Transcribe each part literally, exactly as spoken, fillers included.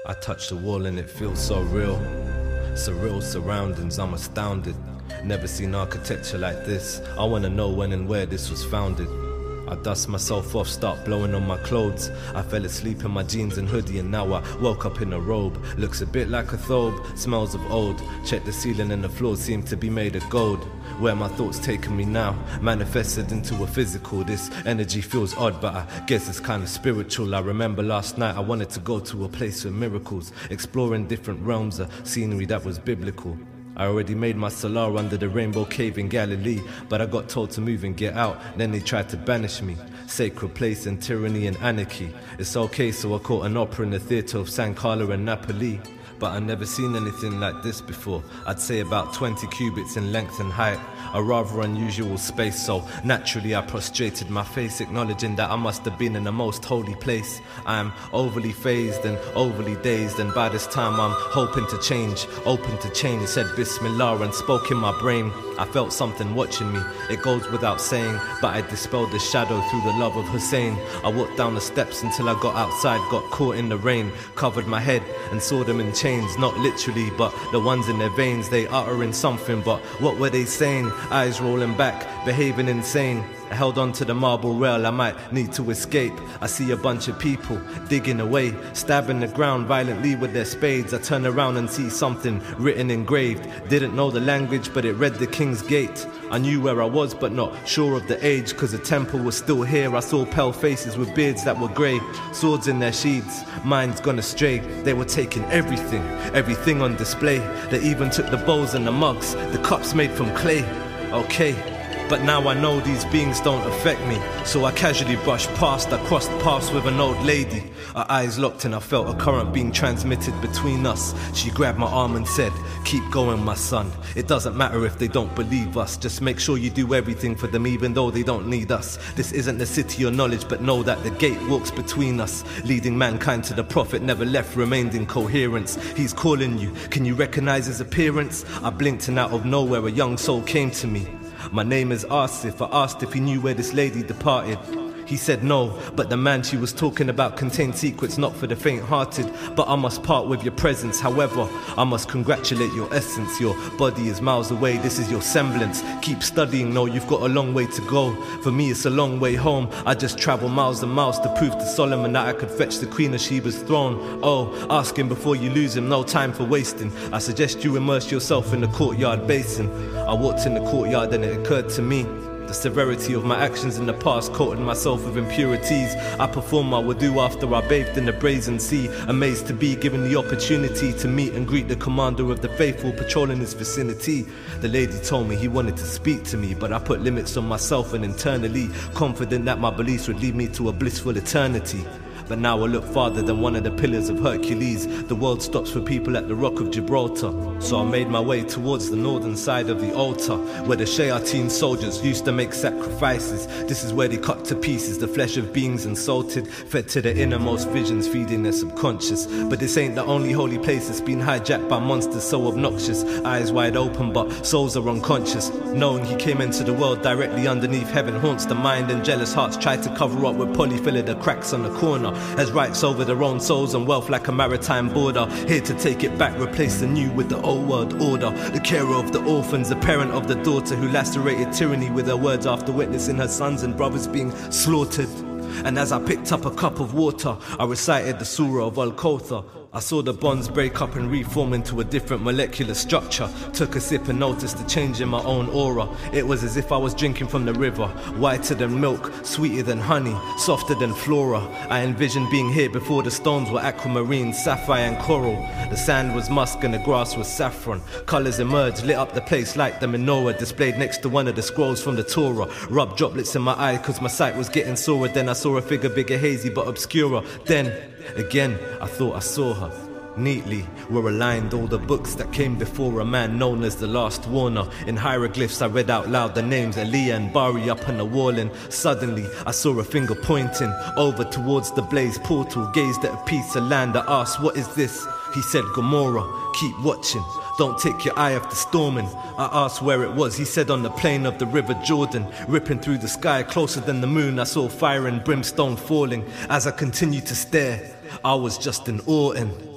I touch the wall and it feels so real. Surreal surroundings, I'm astounded. Never seen architecture like this. I wanna know when and where this was founded. I dust myself off, start blowing on my clothes. I fell asleep in my jeans and hoodie and now I woke up in a robe. Looks a bit like a thobe, smells of old. Check the ceiling and the floor seem to be made of gold. Where my thoughts taking me now, manifested into a physical. This energy feels odd, but I guess it's kind of spiritual. I remember last night I wanted to go to a place with miracles, exploring different realms of scenery that was biblical. I already made my salah under the rainbow cave in Galilee, but I got told to move and get out, then they tried to banish me. Sacred place and tyranny and anarchy. It's okay, so I caught an opera in the theatre of San Carlo and Napoli. But I've never seen anything like this before. I'd say about twenty cubits in length and height, a rather unusual space, so naturally I prostrated my face, acknowledging that I must have been in the most holy place. I'm overly phased and overly dazed, and by this time I'm hoping to change, open to change. Said Bismillah and spoke in my brain. I felt something watching me, it goes without saying, but I dispelled the shadow through the love of Hussein. I walked down the steps until I got outside, got caught in the rain, covered my head and saw them in chains. Not literally, but the ones in their veins, they uttering something, but what were they saying? Eyes rolling back, behaving insane. I held on to the marble rail, I might need to escape. I see a bunch of people digging away, stabbing the ground violently with their spades. I turn around and see something written engraved. Didn't know the language, but it read the King's Gate. I knew where I was, but not sure of the age, cause the temple was still here. I saw pale faces with beards that were grey, swords in their sheaths, minds gone astray. They were taking everything, everything on display. They even took the bowls and the mugs, the cups made from clay. Okay, but now I know these beings don't affect me, so I casually brushed past. I crossed paths with an old lady. Our eyes locked and I felt a current being transmitted between us. She grabbed my arm and said, "Keep going, my son. It doesn't matter if they don't believe us. Just make sure you do everything for them even though they don't need us. This isn't the city of knowledge, but know that the gate walks between us. Leading mankind to the prophet, never left, remained in coherence. He's calling you. Can you recognize his appearance?" I blinked and out of nowhere a young soul came to me. "My name is Asif." I asked if he knew where this lady departed. He said no, but the man she was talking about contained secrets not for the faint-hearted. But I must part with your presence, however, I must congratulate your essence. Your body is miles away, this is your semblance. Keep studying, no, you've got a long way to go. For me it's a long way home. I just travel miles and miles to prove to Solomon that I could fetch the Queen of Sheba's throne. Oh, ask him before you lose him, no time for wasting. I suggest you immerse yourself in the courtyard basin. I walked in the courtyard and it occurred to me, the severity of my actions in the past coated myself with impurities. I performed my wudu after I bathed in the brazen sea, amazed to be given the opportunity to meet and greet the commander of the faithful patrolling his vicinity. The lady told me he wanted to speak to me, but I put limits on myself and internally confident that my beliefs would lead me to a blissful eternity. But now I look farther than one of the pillars of Hercules. The world stops for people at the Rock of Gibraltar. So I made my way towards the northern side of the altar, where the Shayateen soldiers used to make sacrifices. This is where they cut to pieces the flesh of beings insulted, fed to the innermost visions, feeding their subconscious. But this ain't the only holy place that's been hijacked by monsters so obnoxious. Eyes wide open but souls are unconscious. Knowing he came into the world directly underneath heaven haunts the mind, and jealous hearts try to cover up with polyfiller the cracks on the corner. Has rights over their own souls and wealth like a maritime border. Here to take it back, replace the new with the old world order. The carer of the orphans, the parent of the daughter who lacerated tyranny with her words after witnessing her sons and brothers being slaughtered. And as I picked up a cup of water, I recited the Surah of Al-Kawthar. I saw the bonds break up and reform into a different molecular structure. Took a sip and noticed the change in my own aura. It was as if I was drinking from the river. Whiter than milk, sweeter than honey, softer than flora. I envisioned being here before the stones were aquamarine, sapphire and coral. The sand was musk and the grass was saffron. Colours emerged, lit up the place like the menorah displayed next to one of the scrolls from the Torah. Rubbed droplets in my eye cause my sight was getting sorer. Then I saw a figure bigger, hazy but obscurer. Then again, I thought I saw her. Neatly were aligned all the books that came before a man known as the Last Warner. In hieroglyphs I read out loud the names Aliyah and Bari up on the wall, and suddenly I saw a finger pointing over towards the blaze portal. Gazed at a piece of land, I asked, "What is this?" He said, "Gomorrah, keep watching. Don't take your eye off the storming." I asked where it was. He said, "On the plain of the river Jordan." Ripping through the sky closer than the moon, I saw fire and brimstone falling. As I continued to stare, I was just in awe. And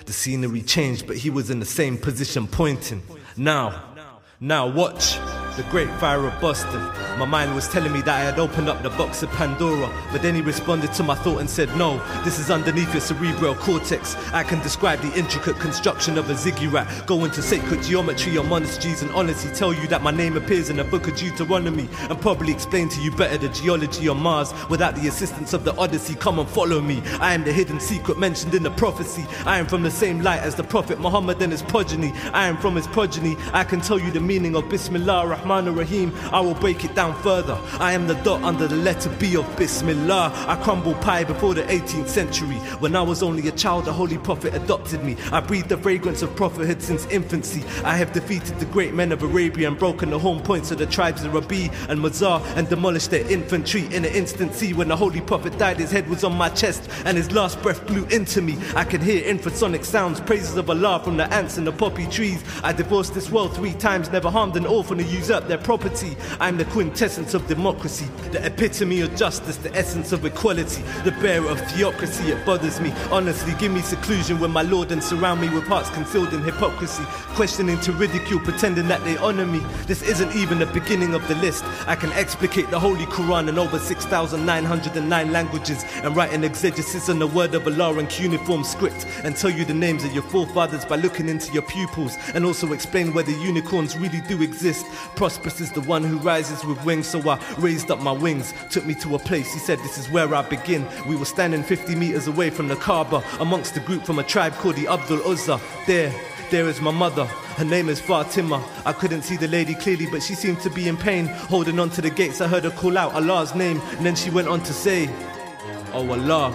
The scenery changed, but he was in the same position pointing. Now, now watch. The great fire of Boston. My mind was telling me that I had opened up the box of Pandora, but then he responded to my thought and said, no, this is underneath your cerebral cortex. I can describe the intricate construction of a ziggurat. Go into sacred geometry or monasteries and honestly tell you that my name appears in the book of Deuteronomy, and probably explain to you better the geology on Mars without the assistance of the Odyssey. Come and follow me. I am the hidden secret mentioned in the prophecy. I am from the same light as the Prophet Muhammad and his progeny. I am from his progeny. I can tell you the meaning of Bismillah ar-Rahman ar-Rahim. I will break it down further. I am the dot under the letter B of Bismillah. I crumbled pie before the eighteenth century. When I was only a child, the Holy Prophet adopted me. I breathed the fragrance of prophethood since infancy. I have defeated the great men of Arabia and broken the home points of the tribes of Rabi and Mazar and demolished their infantry in an instant. See, when the Holy Prophet died, his head was on my chest and his last breath blew into me. I could hear infrasonic sounds, praises of Allah from the ants and the poppy trees. I divorced this world three times, never harmed an orphan or usurped their property. I'm the quintessence of democracy, the epitome of justice, the essence of equality, the bearer of theocracy. It bothers me, honestly, give me seclusion when my lord and surround me with hearts concealed in hypocrisy, questioning to ridicule, pretending that they honor me. This isn't even the beginning of the list. I can explicate the Holy Quran in over six thousand nine hundred nine languages and write an exegesis on the word of Allah in cuneiform script and tell you the names of your forefathers by looking into your pupils, and also explain whether unicorns really do exist. Prosperous is the one who rises with wings, so I raised up my wings, took me to a place. He said, this is where I begin. We were standing fifty meters away from the Kaaba, amongst a group from a tribe called the Abdul Uzza. There, there is my mother. Her name is Fatima. I couldn't see the lady clearly, but she seemed to be in pain, holding on to the gates. I heard her call out Allah's name, and then she went on to say, oh Allah,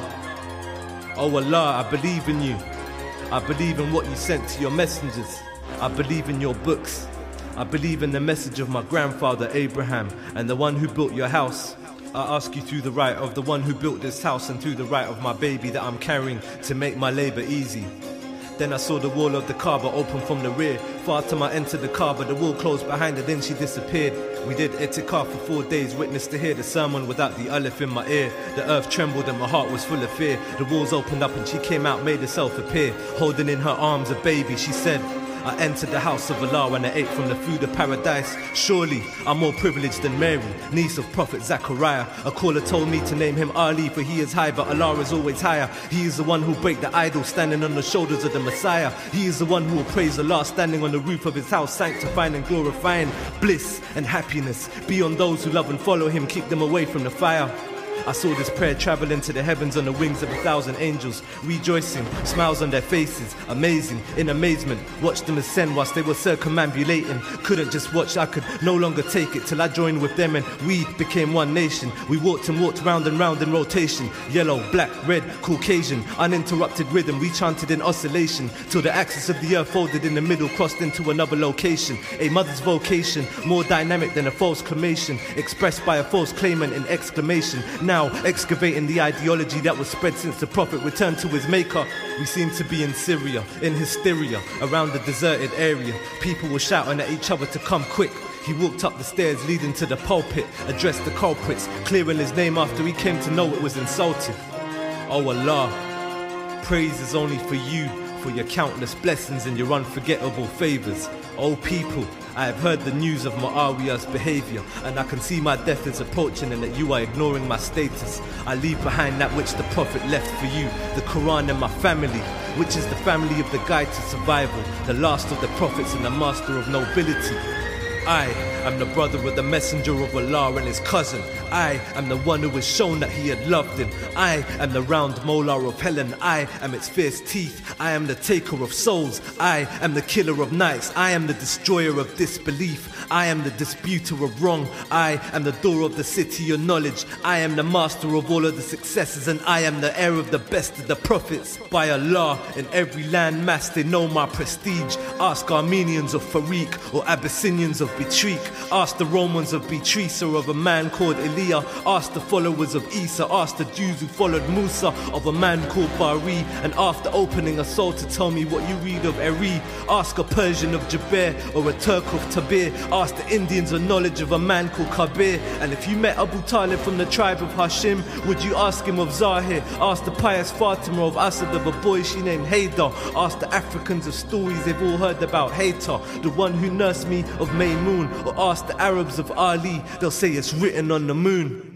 oh Allah, I believe in you. I believe in what you sent to your messengers. I believe in your books. I believe in the message of my grandfather Abraham and the one who built your house. I ask you through the right of the one who built this house and through the right of my baby that I'm carrying to make my labor easy. Then I saw the wall of the Kaaba open from the rear. Fatima entered the Kaaba, the wall closed behind her, then she disappeared. We did itikaf for four days, witnessed to hear the sermon without the alif in my ear. The earth trembled and my heart was full of fear. The walls opened up and she came out, made herself appear, holding in her arms a baby. She said, I entered the house of Allah and I ate from the food of paradise. Surely I'm more privileged than Mary, niece of Prophet Zachariah. A caller told me to name him Ali, for he is high, but Allah is always higher. He is the one who break the idol, standing on the shoulders of the Messiah. He is the one who will praise Allah, standing on the roof of his house, sanctifying and glorifying. Bliss and happiness be on those who love and follow him, keep them away from the fire. I saw this prayer travel into the heavens on the wings of a thousand angels, rejoicing, smiles on their faces, amazing, in amazement. Watched them ascend whilst they were circumambulating. Couldn't just watch, I could no longer take it till I joined with them and we became one nation. We walked and walked round and round in rotation, yellow, black, red, Caucasian, uninterrupted rhythm. We chanted in oscillation till the axis of the earth folded in the middle, crossed into another location. A mother's vocation, more dynamic than a false cremation, expressed by a false claimant in exclamation. Now excavating the ideology that was spread since the Prophet returned to his maker. We seem to be in Syria, in hysteria, around the deserted area. People were shouting at each other to come quick. He walked up the stairs leading to the pulpit, addressed the culprits, clearing his name after he came to know it was insulting. Oh Allah, praise is only for you, for your countless blessings and your unforgettable favors. Oh people, I have heard the news of Muawiyah's behavior, and I can see my death is approaching and that you are ignoring my status. I leave behind that which the Prophet left for you, the Quran and my family, which is the family of the guide to survival, the last of the prophets and the master of nobility. I am the brother of the messenger of Allah and his cousin. I am the one who was shown that he had loved him. I am the round molar of Helen. I am its fierce teeth. I am the taker of souls. I am the killer of nights. I am the destroyer of disbelief. I am the disputer of wrong. I am the door of the city of knowledge. I am the master of all of the successes, and I am the heir of the best of the prophets. By Allah, in every land mass they know my prestige. Ask Armenians of Farik or Abyssinians of Bitrik. Ask the Romans of Beatrice or of a man called Elia. Ask the followers of Isa. Ask the Jews who followed Musa of a man called Bari. And after opening a soul to tell me what you read of Eri. Ask a Persian of Jaber or a Turk of Tabir. Ask the Indians a knowledge of a man called Kabir. And if you met Abu Talib from the tribe of Hashim, would you ask him of Zahir? Ask the pious Fatima of Asad of a boy she named Haydar. Ask the Africans of stories they've all heard about Haydar, the one who nursed me of Maymoon. Or ask the Arabs of Ali, they'll say it's written on the moon.